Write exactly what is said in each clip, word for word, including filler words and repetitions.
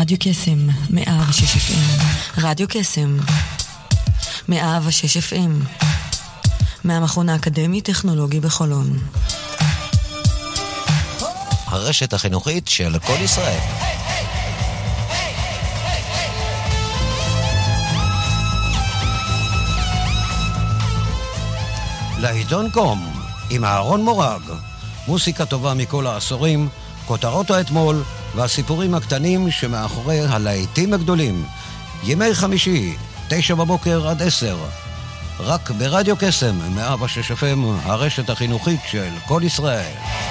רדיו קסם, מאה ושש אף אם. רדיו קסם, מאה ושש אף אם. מהמכון האקדמי טכנולוגי בחולון. הרשת החינוכית של כל ישראל. לעיתון קום, עם אהרון מורג. מוסיקה טובה מכל העשורים, כותרות האתמול והסיפורים הקטנים שמאחורי הלהיטים הגדולים. ימי חמישי, תשע בבוקר עד עשר. רק ברדיו קסם, מאה ושש אף אם, הרשת החינוכית של כל ישראל.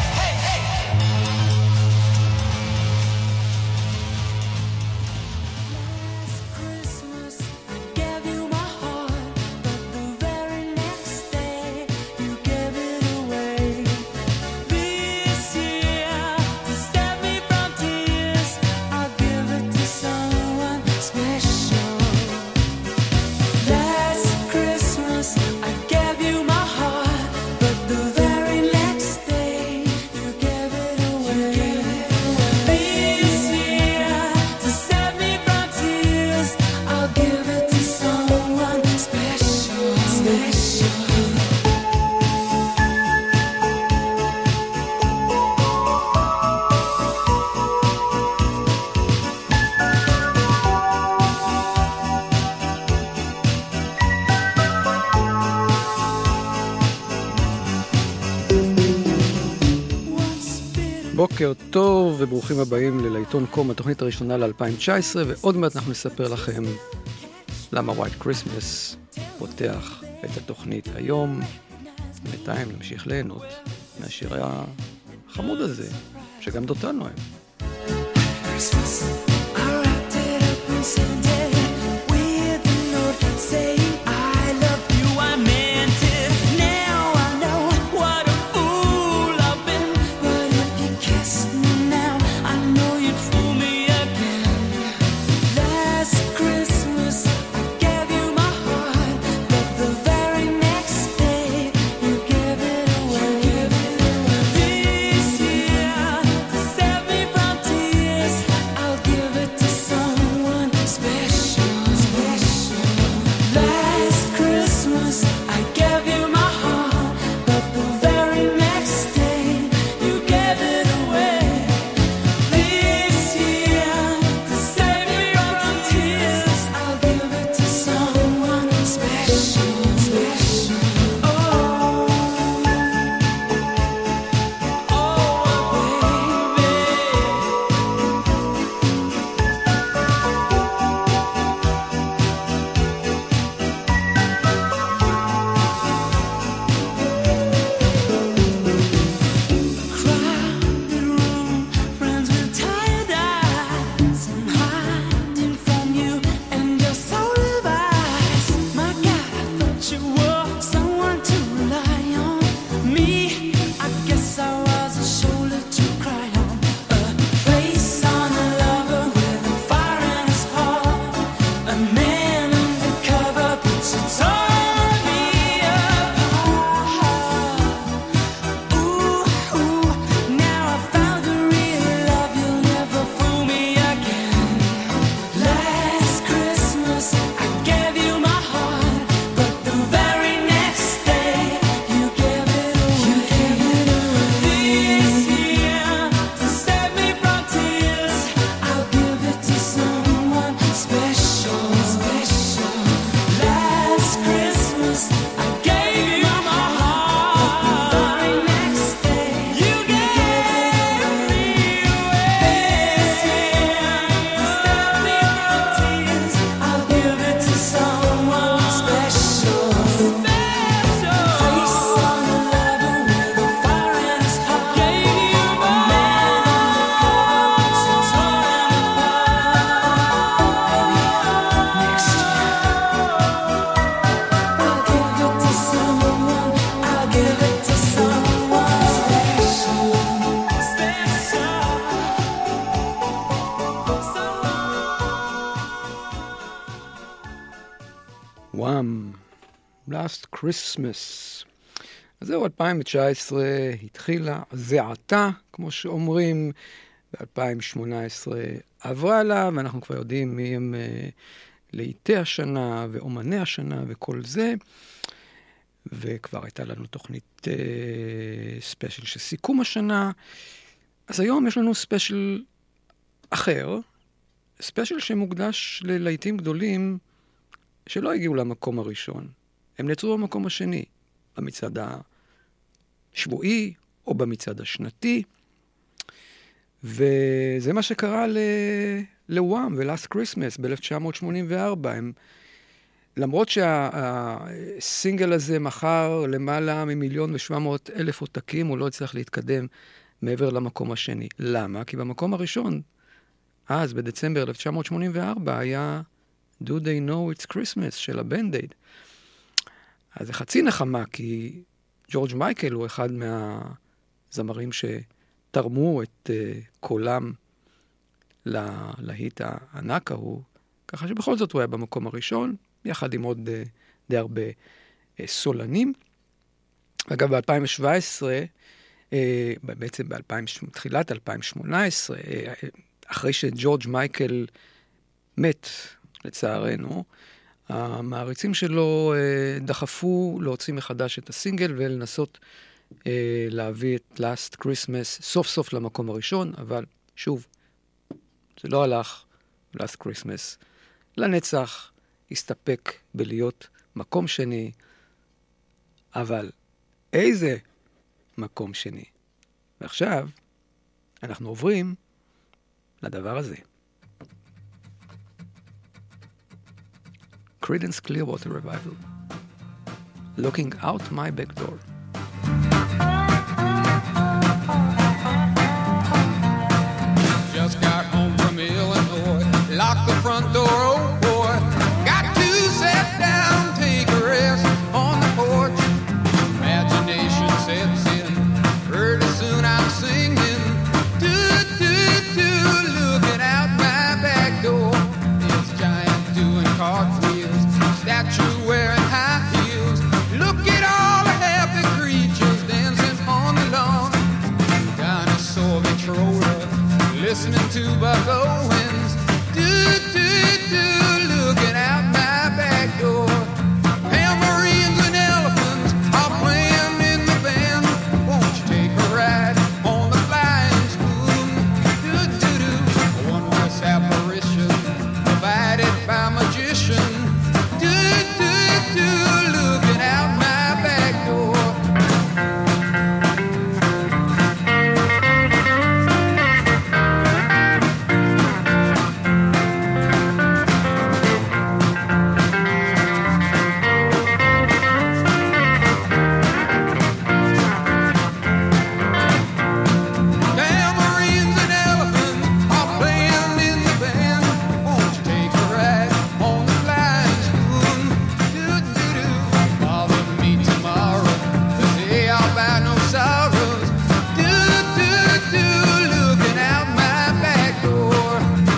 בוקר טוב וברוכים הבאים ללעיתון קום, התוכנית הראשונה ל-אלפיים תשע עשרה, ועוד מעט אנחנו נספר לכם למה White Christmas פותח את התוכנית היום. בינתיים נמשיך ליהנות מהשיר החמוד הזה שגם דותן אוהב. Christmas, I wrapped it up and sent it with a note saying I love you, I meant it. Now I know what a fool I've been, but if you kissed me now, I know you'd fool me again. Last Christmas I gave you my heart, but the very next day you gave it away. This year, to save me from tears, I'll give it to someone special, special. Last Christmas I gave you my heart, but the very next day you gave it away. This year, to save me from tears, I'll give it to someone special, special. Oh, crowded room, friends with tired eyes, I'm hiding from you and your soul eyes. My God, I thought you were someone to rely on. Me, I guess I was a shoulder to cry on, a face on a lover with a fire in his heart, a man undercover, but you tore me apart. Ooh, ooh, now I found a real love, you'll never fool me again. Last Christmas I gave you my heart, but the very next day you gave it away. This year, to save me from tears, I'll give it to someone special, special. Last Christmas I gave you my heart, but the very next day you gave me away. This year, to save me from tears, I'll give it to someone special, special. Face on a lover with a fire in his heart, gave you my man undercover, but you tore him apart. Maybe next year I'll give it to someone, I'll give it to someone special, special. וואם, Last Christmas. אז זהו, אלפיים תשע עשרה התחילה, זה עתה, כמו שאומרים, ב-אלפיים שמונה עשרה עברה לה, ואנחנו כבר יודעים מי הם uh, לעיתי השנה ואומני השנה וכל זה. וכבר הייתה לנו תוכנית uh, ספיישל של סיכום השנה. אז היום יש לנו ספיישל אחר, ספיישל שמוקדש ללהיטים גדולים שלא הגיעו למקום הראשון. הם נעצרו במקום השני, במצעד השבועי או במצעד השנתי. וזה מה שקרה לוואם ו-Last Christmas ב-אלף תשע מאות שמונים וארבע. הם, למרות שהסינגל הזה מכר למעלה ממיליון ושבע מאות אלף עותקים, הוא לא הצליח להתקדם מעבר למקום השני. למה? כי במקום הראשון, אז בדצמבר אלף תשע מאות שמונים וארבע, היה Do They Know It's Christmas של הבנד-אייד. אז זה חצי נחמה, כי ג'ורג' מייקל הוא אחד מהזמרים שתרמו את uh, קולם להיט הענק ההוא, ככה שבכל זאת הוא היה במקום הראשון, יחד עם עוד uh, די הרבה uh, סולנים. אגב, ב-אלפיים שבע עשרה, uh, בעצם בתחילת אלפיים שמונה עשרה, uh, אחרי שג'ורג' מייקל מת, לצערנו, המעריצים שלו uh, דחפו להוציא מחדש את הסינגל ולנסות uh, להביא את Last Christmas סוף סוף למקום הראשון, אבל שוב, זה לא הלך, Last Christmas לנצח, הסתפק בלהיות מקום שני, אבל איזה מקום שני. ועכשיו אנחנו עוברים לדבר הזה. Creedence Clearwater Revival. Looking out my back door. Just got home from Illinois. Locked the front door, oh boy. Got to sit down, take a rest on the porch. Imagination sets in. Pretty soon I'm singing. Do, do, do, looking out my back door. This giant doing cartwheels. Statue wearing high heels. Look at all the happy creatures dancing on the lawn. Dinosaur controller, listening to Buck Owens. Do, do, do, looking out my back door. Tambourines and elephants are playing in the band. Won't you take a ride on the flying spoon? Do, do, do. A wondrous apparition provided by magician. Do, do, do, looking out my back door. Tambourines and elephants are playing in the band. Won't you take a ride on the flying spoon? Do, do, do. Bother me tomorrow, the day I'll buy no sorrows. Do, do, do, looking out my back door.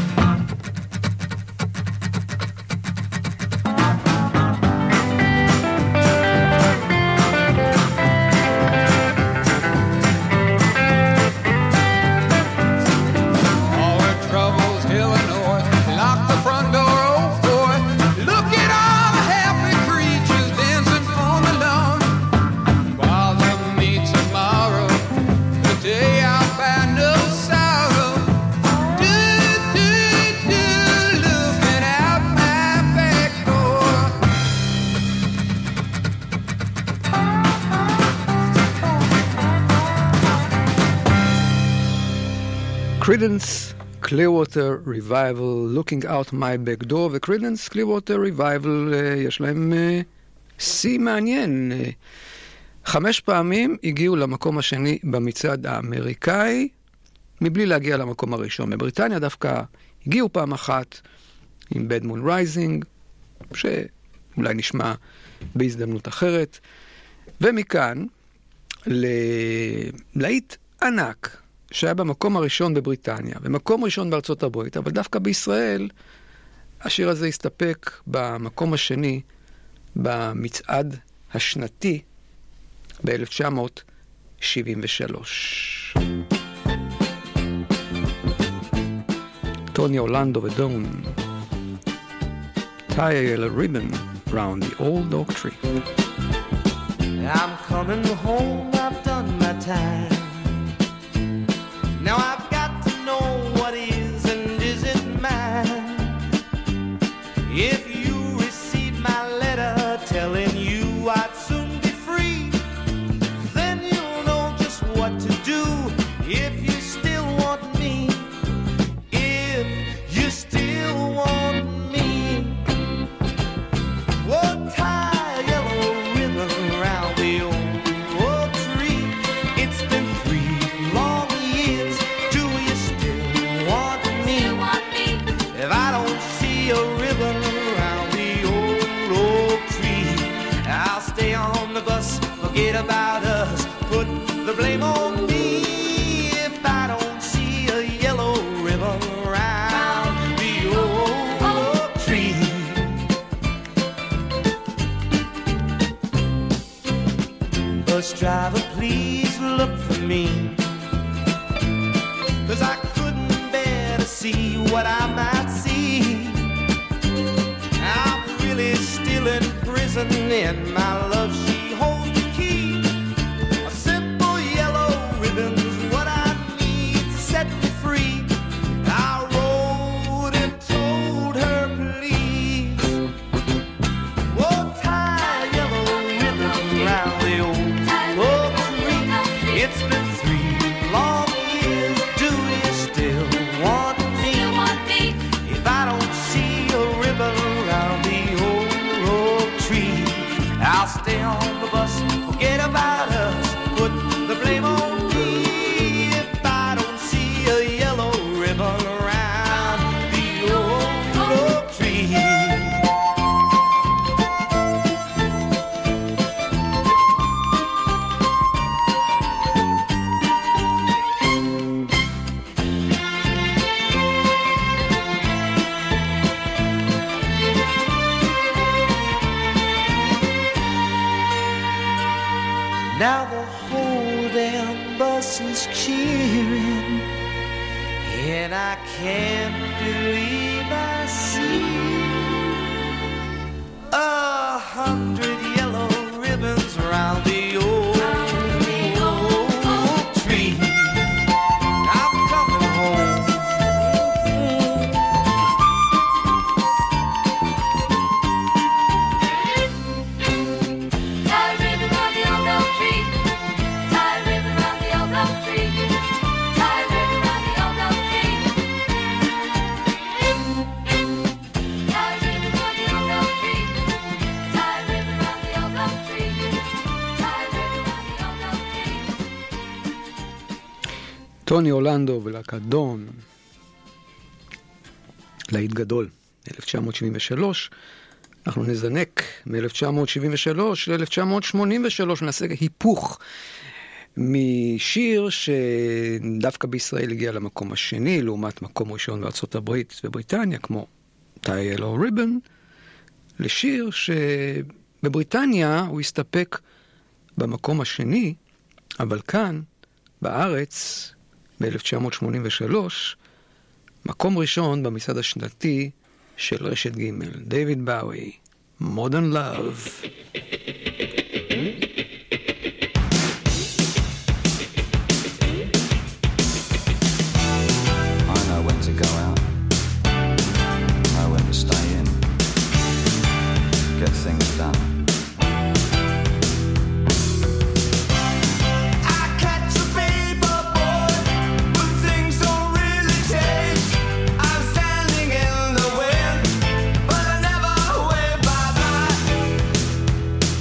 All the troubles, Illinois. Lock the front door, oh boy. Look at all the happy creatures dancing on the lawn. Bother me tomorrow, the day I'll find no sorrow. Do, do, do, looking out my back door. Creedence Clearwater Revival, Looking Out My Back Door, ו-Creedence Clearwater Revival, uh, יש להם שיא uh, מעניין. Uh, חמש פעמים הגיעו למקום השני במצעד האמריקאי, מבלי להגיע למקום הראשון. בבריטניה דווקא הגיעו פעם אחת עם Bad Moon Rising, שאולי נשמע בהזדמנות אחרת. ומכאן, ללהיט ענק, שהיה במקום הראשון בבריטניה, ומקום ראשון בארצות הברית, אבל דווקא בישראל, השיר הזה הסתפק במקום השני, במצעד השנתי, ב-אלף תשע מאות שבעים ושלוש. טוני אורלנדו ודון. Tie a ribbon round the old oak tree. I'm coming home, I've done my time. Now I've got to know what is and isn't mine. If you receive my letter telling you I'd soon be free, then you'll know just what to do if you still want me. If you still want me. Whoa, tie a yellow ribbon around the old oak tree. It's been three long years. Do you still want me? If I don't see a ribbon around the old oak tree, I'll stay on the bus, forget about us, put the blame on me. If I don't see a yellow ribbon around the old oak tree. Bus driver, please look for me, 'cause I couldn't bear to see what I might see. I'm really still in prison, and my love, she holds the key. A simple yellow ribbon's what I need to set me free. I wrote and told her, please, whoa, tie a yellow ribbon round the old oak tree. It's been three long years. Do you still want me? If I don't see a ribbon around the old oak tree, I'll stay on the bus, forget about us, put the blame on me. If I don't see a yellow ribbon around the old oak tree. Now the whole damn bus is cheering, and I can't believe I see a hundred yellow ribbons around the old oak tree. I'm coming home. Tie a ribbon round the old oak tree. Tie a ribbon round the old oak tree. Tie a ribbon round the old oak tree. Tie a ribbon round the old oak tree. Tie a ribbon round the old oak tree. Tie a ribbon round the old oak tree. טוני אורלנדו ולהקת דון. להיט גדול, אלף תשע מאות שבעים ושלוש. אנחנו נזנק מ-אלף תשע מאות שבעים ושלוש ל-אלף תשע מאות שמונים ושלוש, נעשה היפוך משיר שדווקא בישראל הגיע למקום השני, לעומת מקום ראשון בארצות הברית ובריטניה, כמו Tie a Yellow Ribbon, לשיר שבבריטניה הוא הסתפק במקום השני, אבל כאן, בארץ, ב-אלף תשע מאות שמונים ושלוש, מקום ראשון במצעד השנתי של רשת ג', דיוויד באוי, Modern Love. I know when to go out, know when to stay in, get things done. I catch a paper boy when things don't really change. I'm standing in the wind, but I never wave bye-bye.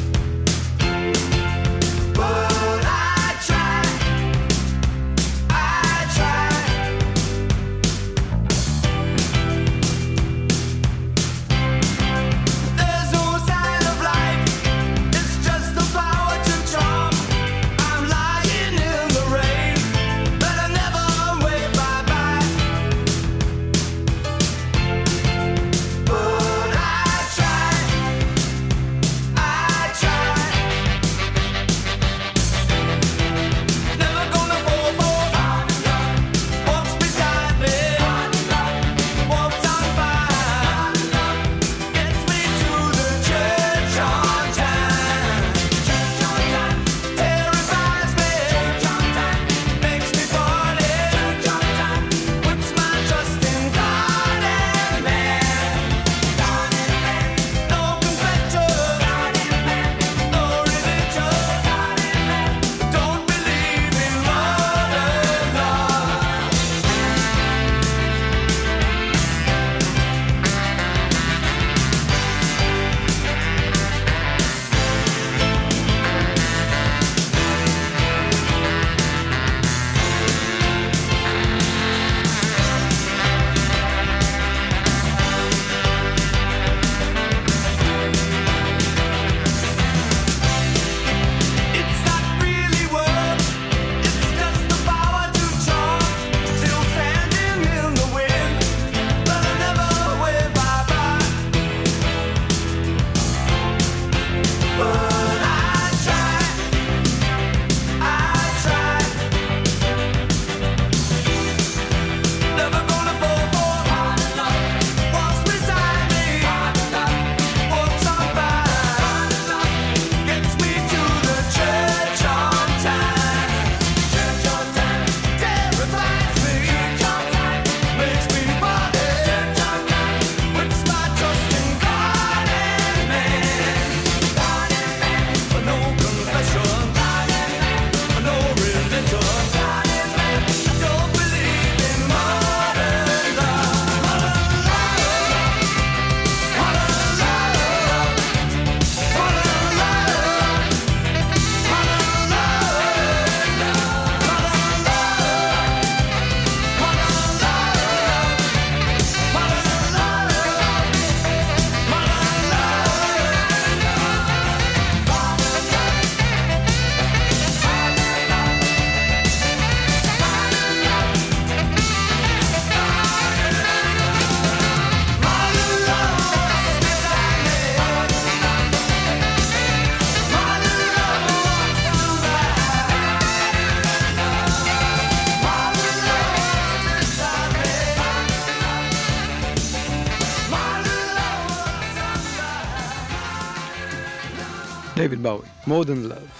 דיוויד באוי, Modern Love.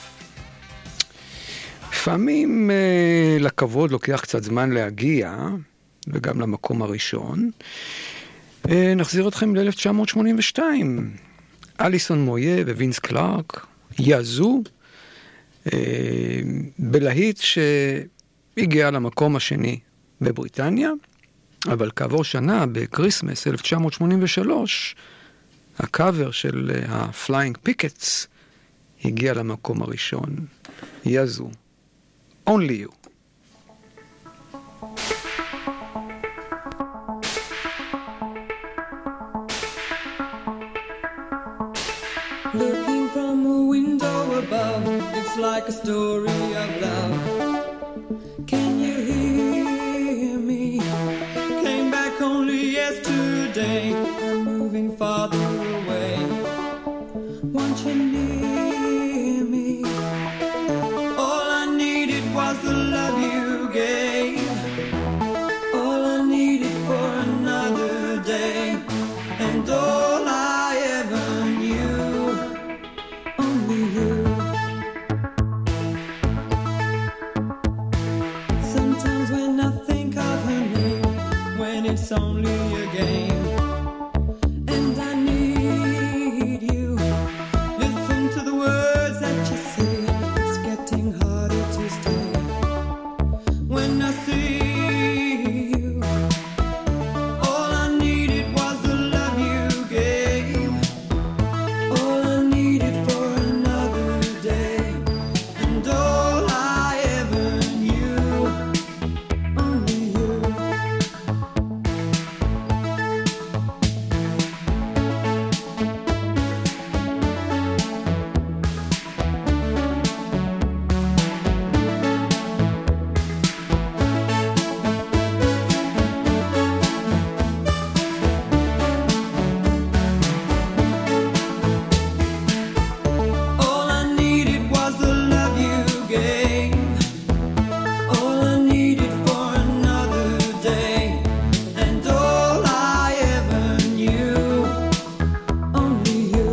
לפעמים אה, לכבוד לוקח קצת זמן להגיע, וגם למקום הראשון. אה, נחזיר אתכם ל-אלף תשע מאות שמונים ושתיים. אליסון מויה ווינס קלארק, יזו, אה, בלהיט שהגיע למקום השני בבריטניה, אבל כעבור שנה, בקריסמס אלף תשע מאות שמונים ושלוש, הקאבר של ה-Flying Pickets הגיע למקום הראשון. יזו. Only You. Looking from a window above, it's like a story of love. Can you hear me? Came back only yesterday. I'm moving farther away. Want you near me? All I needed was the love you gave. All I needed for another day. And all I ever knew. Only you. Sometimes when I think of her name, when it's only a game, and I need you. Listen to the words that you say. It's getting harder to stay. When I see you, all I needed was the love you gave. All I needed for another day, and all I ever knew. Only you. All I needed was the love you gave. All I needed for another day, and all I ever knew. Only you.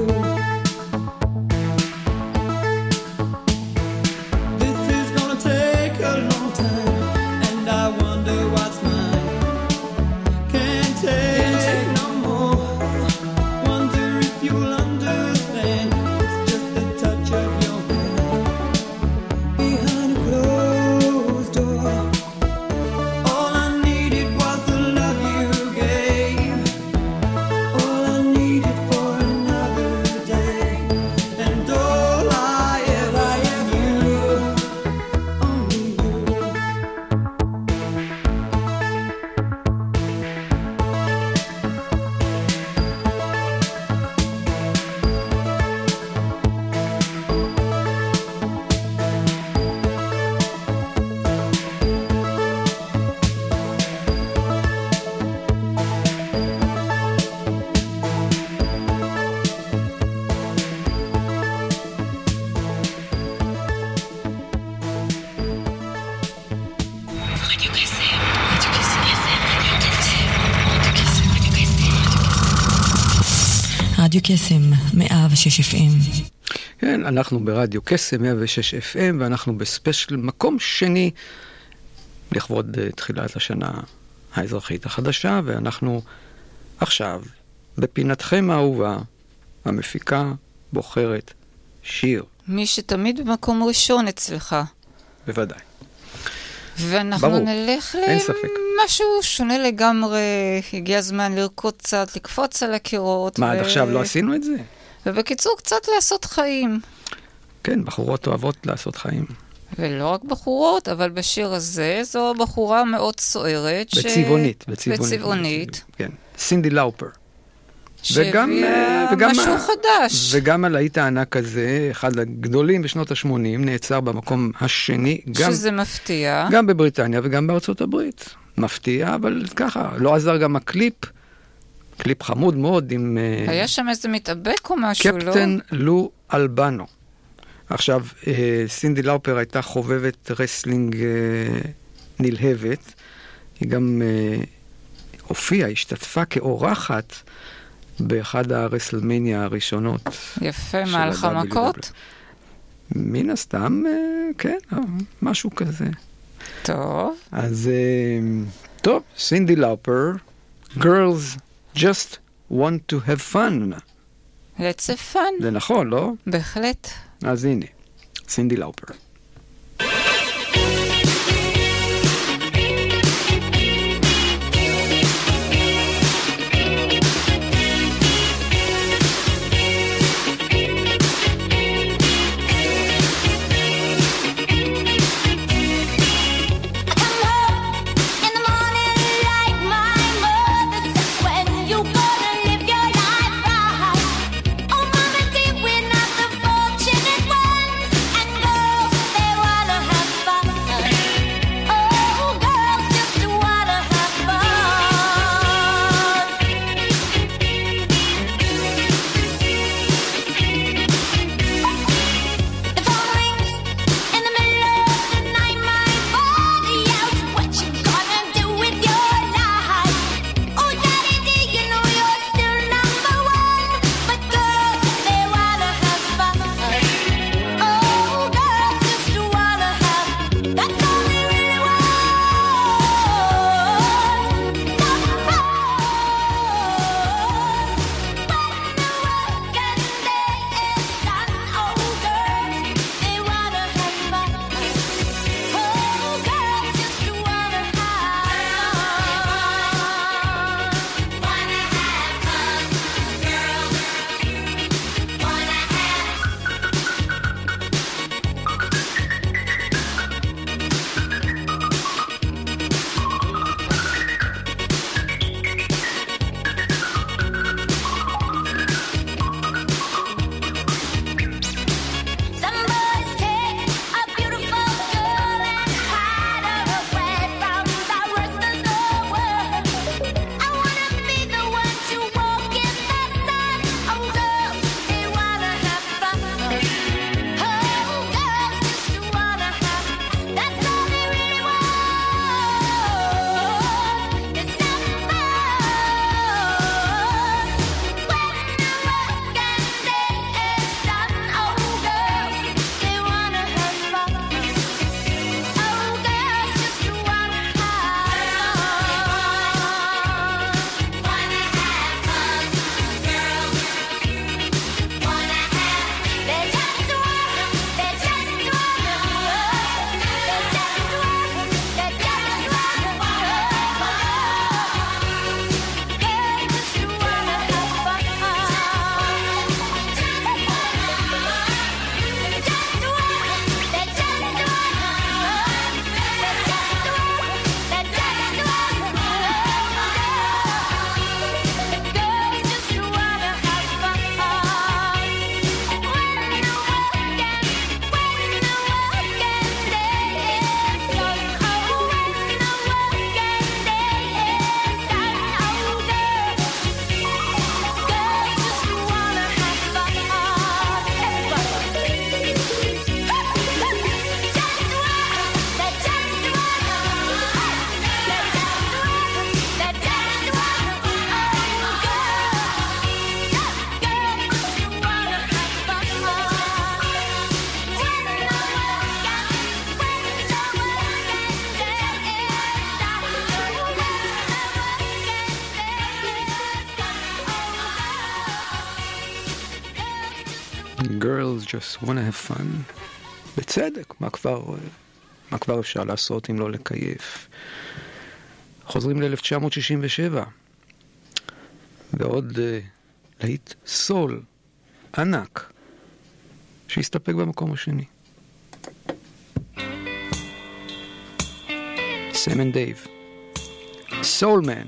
This is gonna take a long time, and I wonder what's mine. Can't take no more. Wonder if you'll understand. It's just the touch of your hand behind a closed door. All I needed was the love you gave. All I needed for another day, and all I ever knew. Only you. רדיו קסם, מאה ושש אף אם. כן, אנחנו ברדיו קסם מאה ושש אף אם, ואנחנו בספיישל מקום שני לכבוד uh, תחילת השנה האזרחית החדשה, ואנחנו עכשיו בפינתכם האהובה, המפיקה בוחרת שיר. מי שתמיד במקום ראשון אצלך. בוודאי. ואנחנו ברור, נלך אין ספק. למשהו שונה לגמרי. הגיע הזמן לרקוד קצת, לקפוץ על הקירות. מה, ו... עד עכשיו לא עשינו את זה? ובקיצור, קצת לעשות חיים. כן, בחורות אוהבות לעשות חיים. ולא רק בחורות, אבל בשיר הזה זו בחורה מאוד סוערת. בצבעונית. ש... בצבעונית. בצבעונית. כן. סינדי לאופר. שהביאה וגם, משהו חדש. וגם הלהיט הענק הזה, אחד הגדולים בשנות ה-שמונים, נעצר במקום השני. גם, שזה מפתיע. גם בבריטניה וגם בארצות הברית. מפתיע, אבל ככה. לא עזר גם הקליפ. קליפ חמוד מאוד עם... היה שם איזה מתאבק או משהו, לא? קפטן לו אלבנו. עכשיו, סינדי לאופר הייתה חובבת רסלינג נלהבת. היא גם הופיעה, השתתפה כאורחת באחד הרסלמניה הראשונות. יפה, של מהלך ה-דאבליו דאבליו המכות. מן הסתם, אה, כן, אה, משהו כזה. טוב. אז אה, טוב, סינדי לאופר, Girls just want to have fun. Let's have fun. זה נכון, לא? בהחלט. אז הנה, סינדי לאופר. Girls just want to have fun. בצדק, מה כבר, מה כבר אפשר לעשות אם לא לקייף? חוזרים ל-אלף תשע מאות שישים ושבע, ועוד uh, להיט סול ענק, שהסתפק במקום השני. סם אנד דייב, סול מן.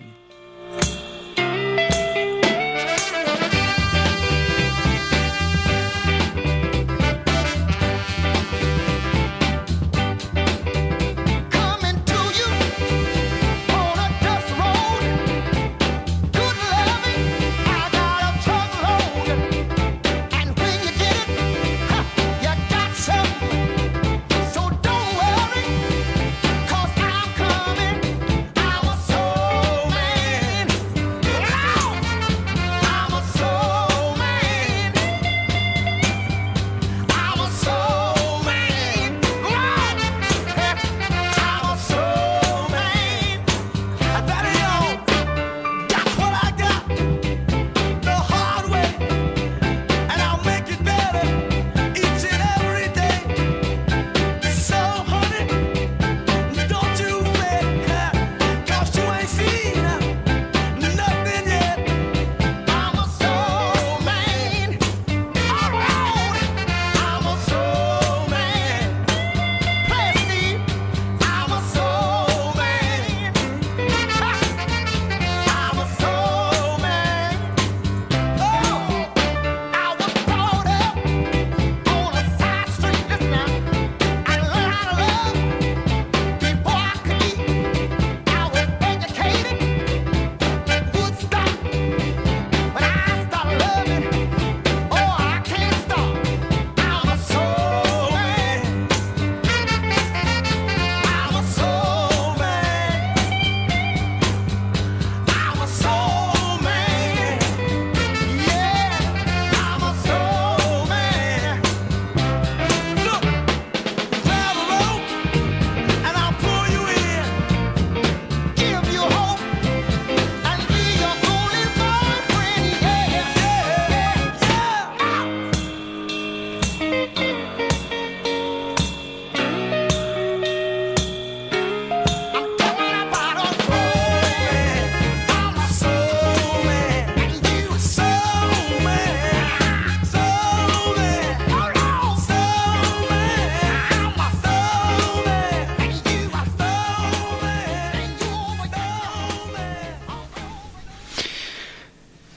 Cause I'm coming, our soul man.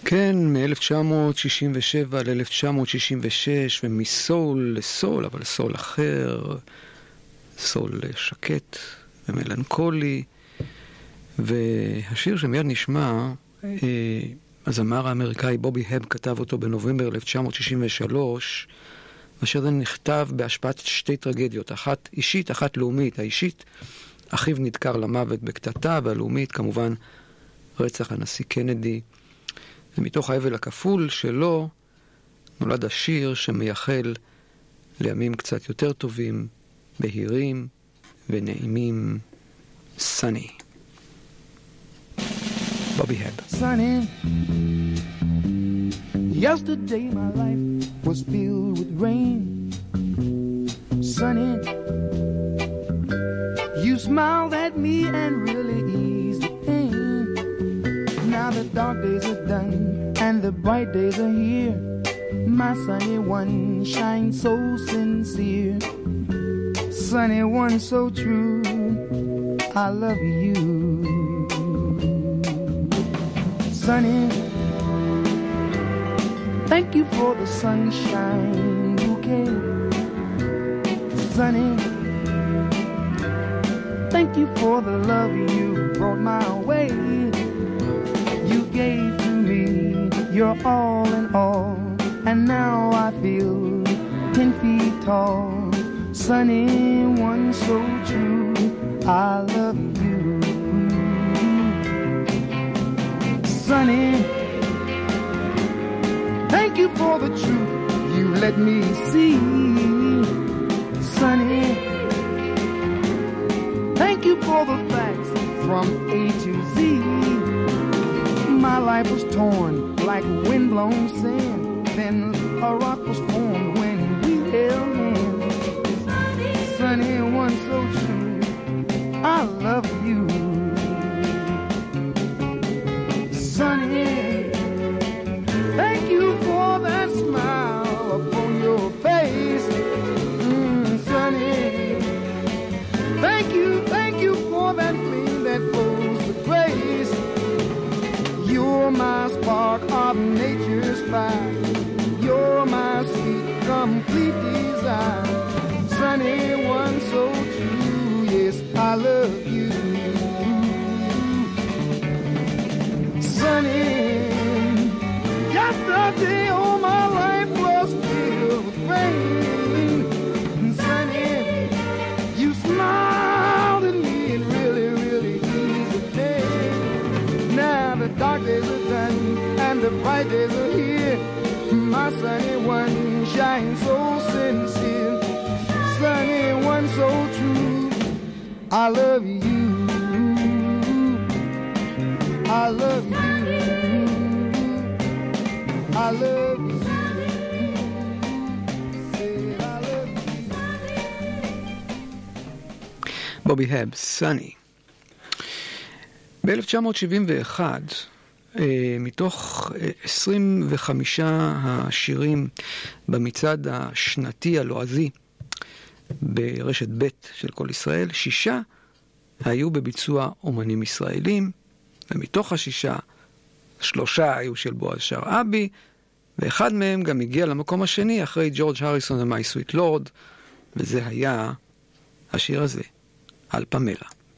כן, מ-אלף תשע מאות שישים ושבע ל-אלף תשע מאות שישים ושש, ומסול לסול, אבל סול אחר, סול שקט ומלנכולי. והשיר שמיד נשמע, הזמר האמריקאי בובי הב כתב אותו בנובמבר אלף תשע מאות שישים ושלוש, אשר זה נכתב בהשפעת שתי טרגדיות, אחת אישית, אחת לאומית. האישית, אחיו נדקר למוות בקטטה, והלאומית כמובן רצח הנשיא קנדי. ומתוך האבל הכפול שלו נולד השיר שמייחל לימים קצת יותר טובים, בהירים ונעימים. Sunny. Bobby Hebb. Sunny, yesterday my life was filled with rain. Sunny, you smiled at me and really eased the pain. Now the dark days are done and the bright days are here. My sunny one shines so sincere. Sunny one so true, I love you. Sunny, thank you for the sunshine bouquet. Sunny, thank you for the love you brought my way. You gave to me your all in all, and now I feel ten feet tall. Sunny, one so true, I love you. Sunny, thank you for the truth you let me see. Sunny, thank you for the facts from A to Z. My life was torn like windblown sand, then a rock was formed when we held hands. Sunny, Sunny, one so true, I love you. Sunny, thank you for that smile upon your face. Mm, Sunny, thank you, thank you for that gleam that flows with grace. You're my spark of nature's fire. You're my sweet, complete desire. Sunny, one so true, yes, I love you. Sunny, yesterday all my life was filled with rain. Sunny, you smiled at me and really, really eased the pain. Now the dark days are done and the bright days are here. My sunny one shines so sincere. Sunny one so true, I love you. I love you. I love you. Said I love you. בובי הב, סאני. ב-אלף תשע מאות שבעים ואחת, מתוך עשרים וחמישה השירים במצעד השנתי הלועזי ברשת ב' של כל ישראל, שישה היו בביצוע אומנים ישראלים, ומתוך השישה, שלושה היו של בועז שרעבי, ואחד מהם גם הגיע למקום השני אחרי ג'ורג' הריסון ו-My Sweet Lord, וזה היה השיר הזה, על פמלה.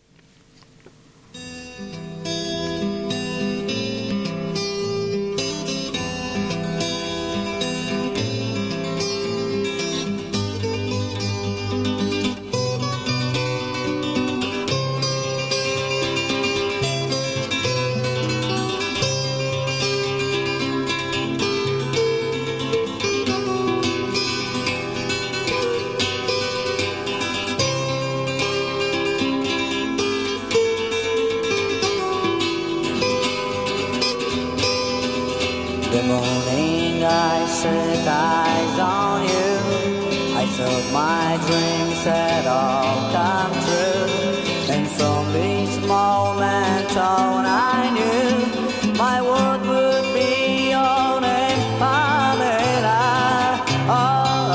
The morning I set eyes on you, I thought my dreams had all come true. And from this moment on I knew my world would be your name, Pamela. Oh, oh,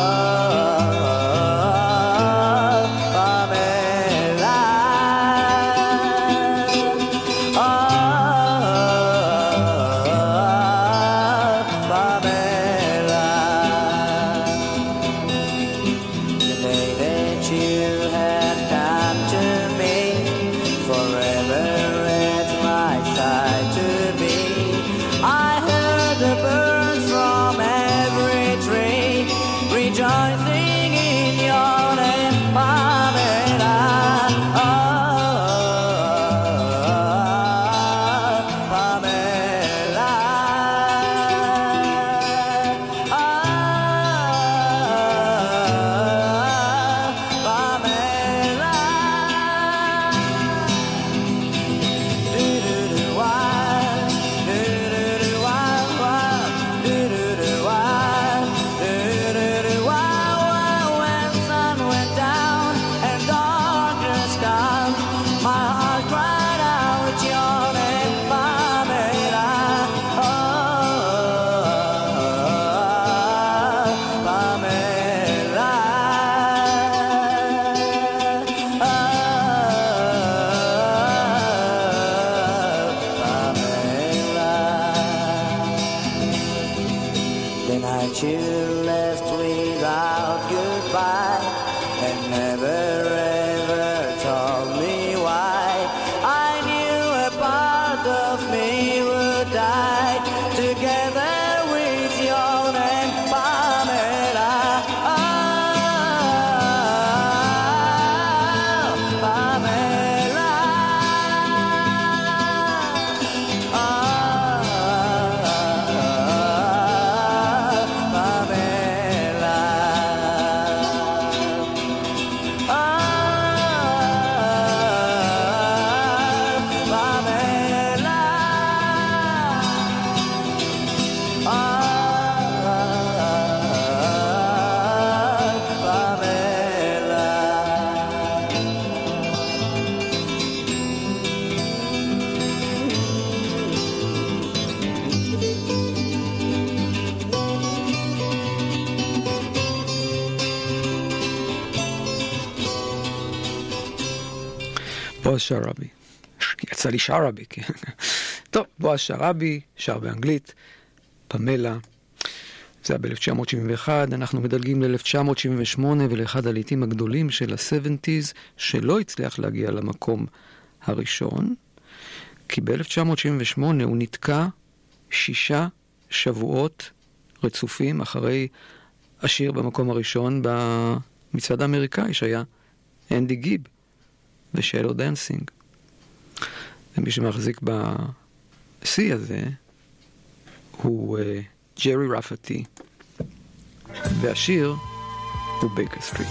oh, Pamela. Oh, oh, oh. בועז שרעבי. יצא לי שרעבי, כן. טוב, בועז שרעבי, שר באנגלית, פמלה. זה היה ב-אלף תשע מאות שבעים ואחת, אנחנו מדלגים ל-אלף תשע מאות שבעים ושמונה ולאחד הלעיתים הגדולים של ה-שבעים, שלא הצליח להגיע למקום הראשון, כי ב-אלף תשע מאות שבעים ושמונה הוא נתקע שישה שבועות רצופים אחרי השיר במקום הראשון במצעד האמריקאי שהיה אנדי גיב ושלו דנסינג. ומי שמחזיק בשיא הזה הוא uh, ג'רי רפטי, והשיר הוא בייקר סטריט.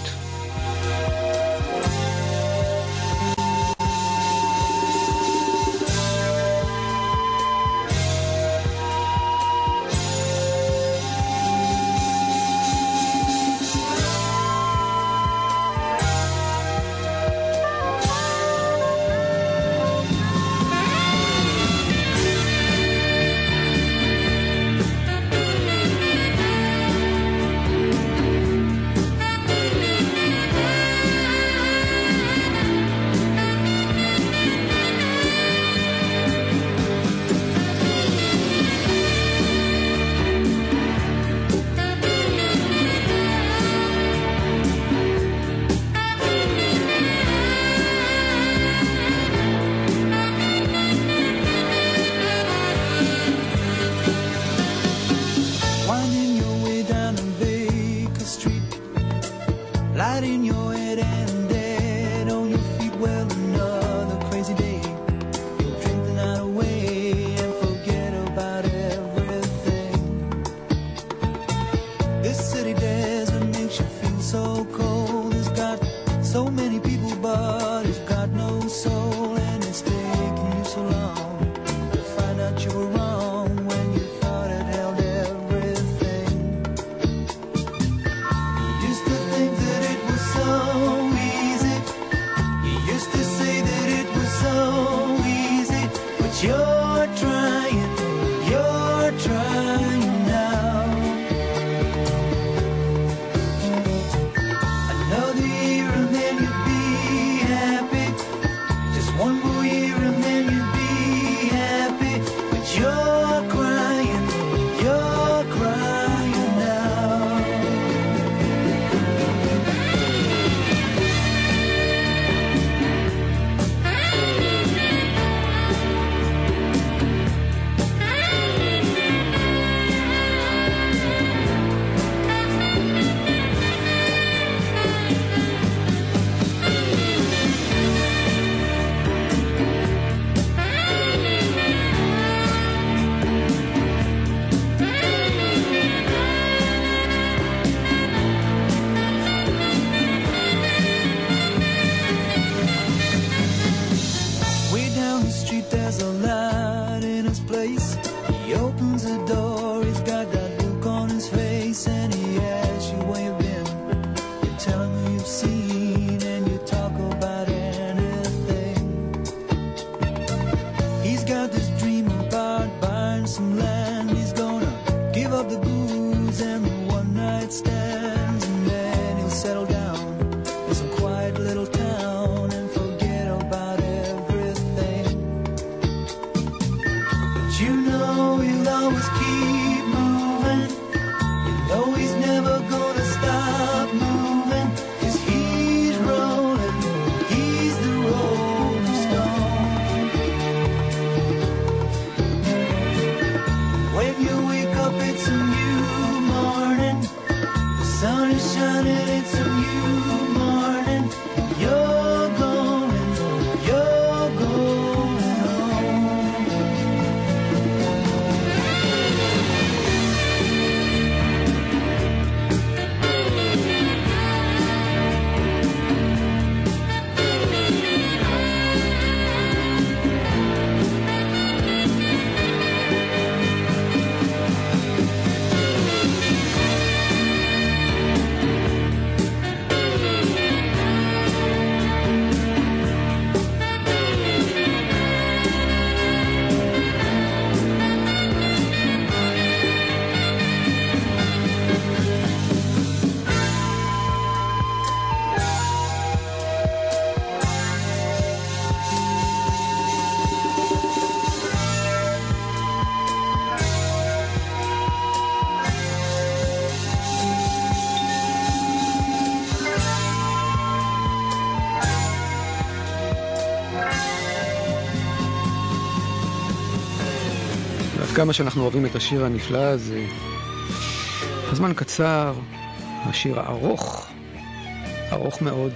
כמה שאנחנו אוהבים את השיר הנפלא הזה. הזמן קצר, השיר הארוך, ארוך מאוד.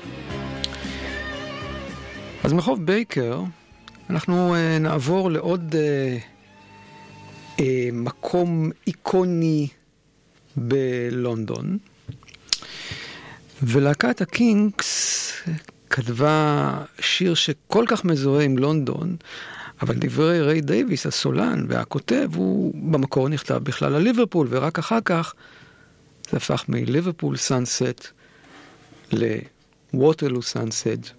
אז מרחוב בייקר אנחנו uh, נעבור לעוד uh, uh, מקום איקוני בלונדון. ולהקת הקינגס כתבה שיר שכל כך מזוהה עם לונדון, אבל דברי ריי דייוויס, הסולן והכותב, הוא במקור נכתב בכלל על ליברפול, ורק אחר כך זה הפך מליברפול סאנסט לווטרלו סאנסט.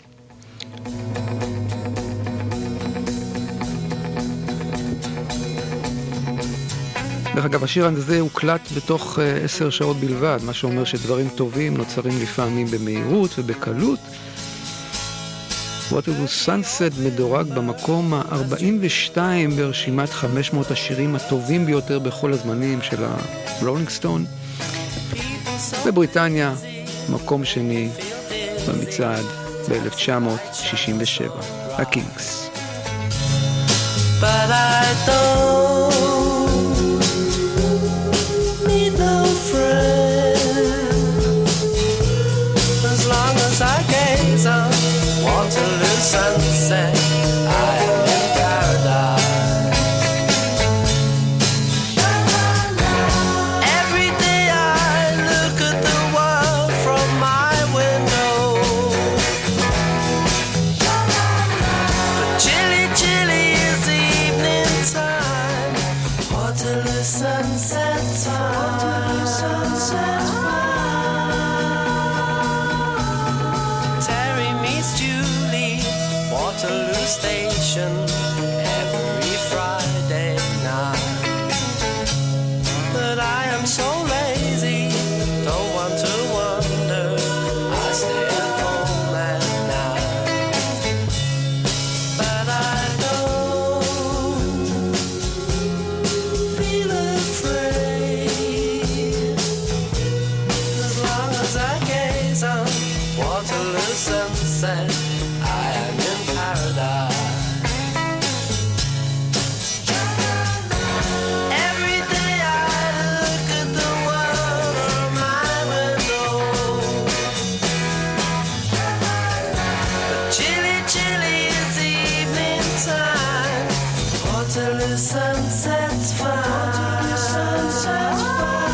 דרך אגב, השיר הזה הוקלט בתוך uh, עשר שעות בלבד, מה שאומר שדברים טובים נוצרים לפעמים במהירות ובקלות. ווטרלו סאנסט מדורג במקום ה-ארבעים ושתיים ברשימת חמש מאות השירים הטובים ביותר בכל הזמנים של הרולינג סטון. בבריטניה, מקום שני במצעד ב-אלף תשע מאות שישים ושבע. הקינגס. But I don't need no friend as long as I gaze on Waterloo sunset. I am in paradise. Every day I look at the world from my window, but chilly, chilly is the evening time. Waterloo sunset time. Waterloo sunset Waterloo Station every Friday night. But I am so lazy, don't want to wander. I stay at home at night. But I don't feel afraid as long as I gaze on Waterloo sunset. I am in paradise. Every day I look at the world from my window, but chilly, chilly is the evening time. Waterloo sunset's fine. Waterloo sunset's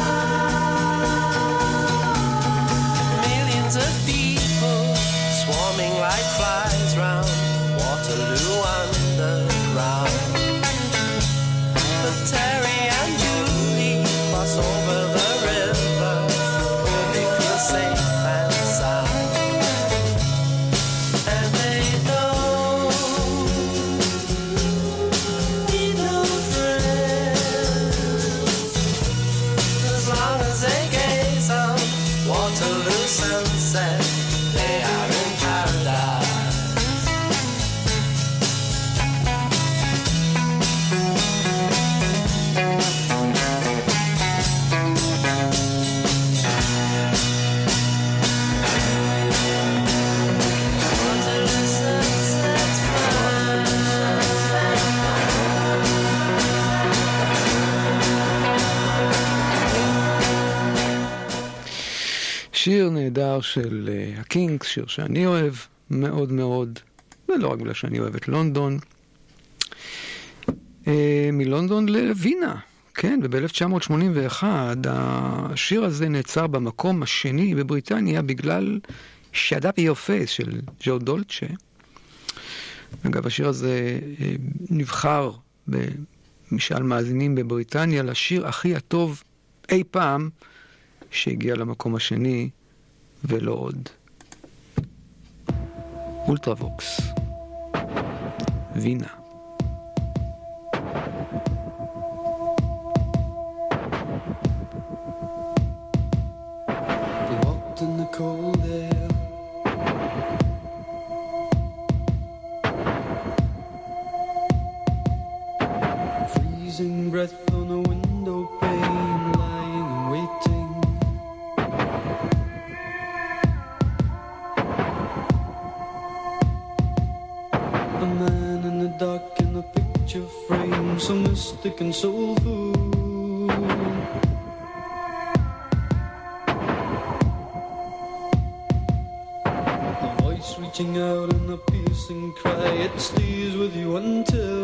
fine. Millions of people swarming like flies round Waterloo underground. But Terry and Julie cross over the river where they feel safe and sound. And they don't need no friends as long as they gaze on Waterloo sunset. They are in paradise. שיר נהדר של uh, הקינגס, שיר שאני אוהב מאוד מאוד, ולא רק בגלל שאני אוהב את לונדון. Uh, מלונדון לווינה, כן, וב-אלף תשע מאות שמונים ואחת השיר הזה נעצר במקום השני בבריטניה בגלל Shut Up Your Face של ג'ו דולצ'ה. אגב, השיר הזה uh, נבחר במשאל מאזינים בבריטניה לשיר הכי הטוב אי פעם, שהגיע למקום השני ולא עוד. אולטרווקס, וינה. They walked in the cold air, freezing breath on the window pane, lying and waiting. A man in the dark in the picture picture frame so mystic and soulful. A voice reaching out in a piercing cry, it stays with you until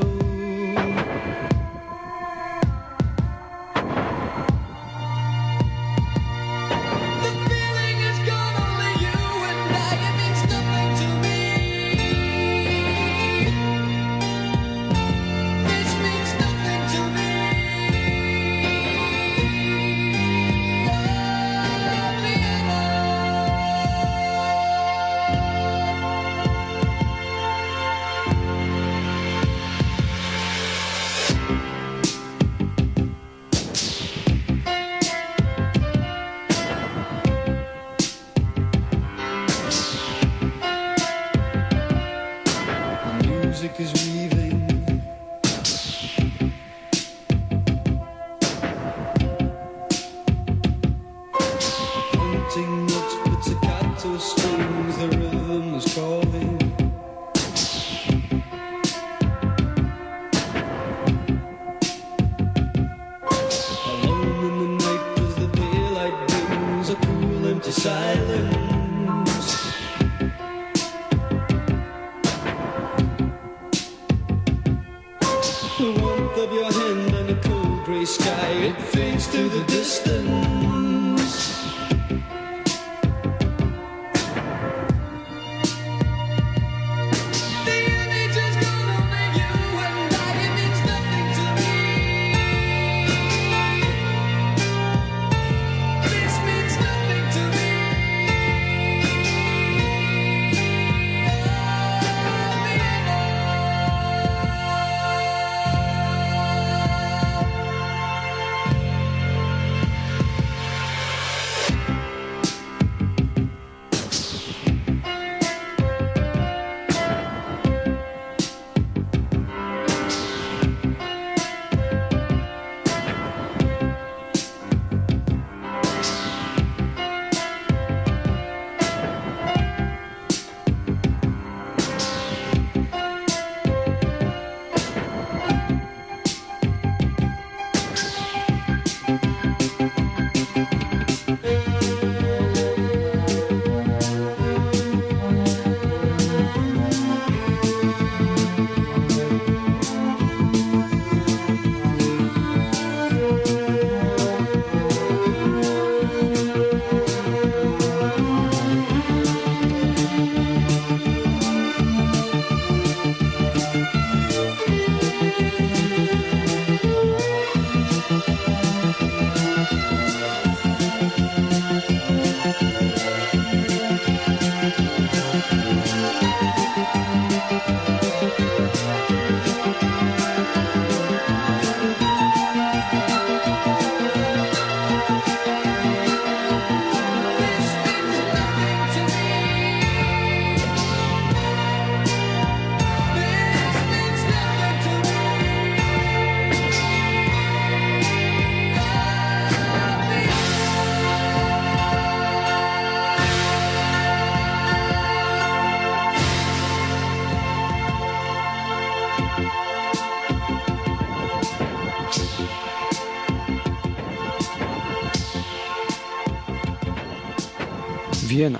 ויינה,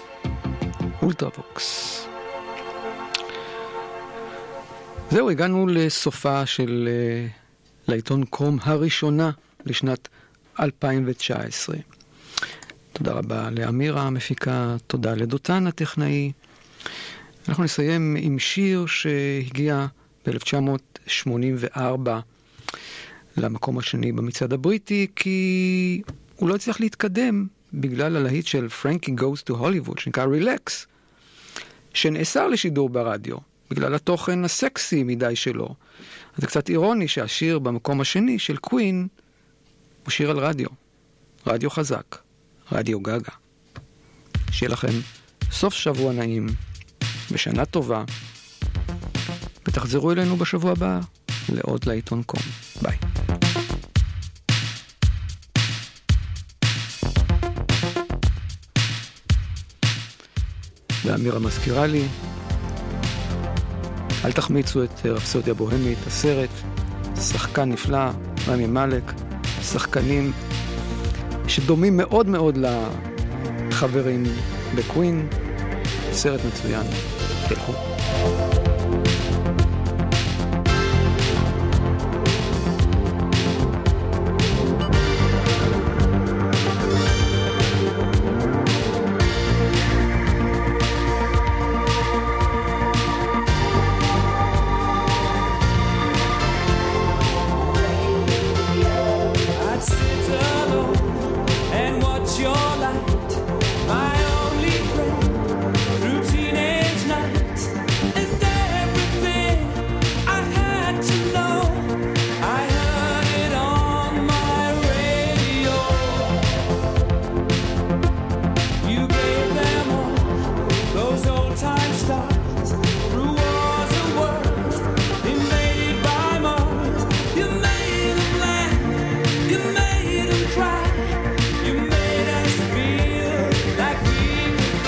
אולטרווקס. זהו, הגענו לסופה של uh, לעיתון קרום הראשונה לשנת אלפיים תשע עשרה. תודה רבה לאמירה המפיקה, תודה לדותן הטכנאי. אנחנו נסיים עם שיר שהגיע ב-אלף תשע מאות שמונים וארבע למקום השני במצעד הבריטי, כי הוא לא הצליח להתקדם בגלל הלהיט של פרנקי Goes to Hollywood, שנקרא רילקס, שנאסר לשידור ברדיו, בגלל התוכן הסקסי מדי שלו. אז זה קצת אירוני שהשיר במקום השני של קווין הוא שיר על רדיו. רדיו חזק, רדיו גגה. שיהיה לכם סוף שבוע נעים, בשנה טובה, ותחזרו אלינו בשבוע הבא לעוד לעיתון קום. ביי. ואמירה מזכירה לי אל תחמיצו את רפסודיה בוהמית, הסרט, שחקן נפלא, רמי מלק, שחקנים שדומים מאוד מאוד לחברים בקווין, סרט מצוין, תלכו.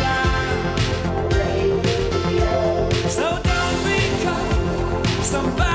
Somebody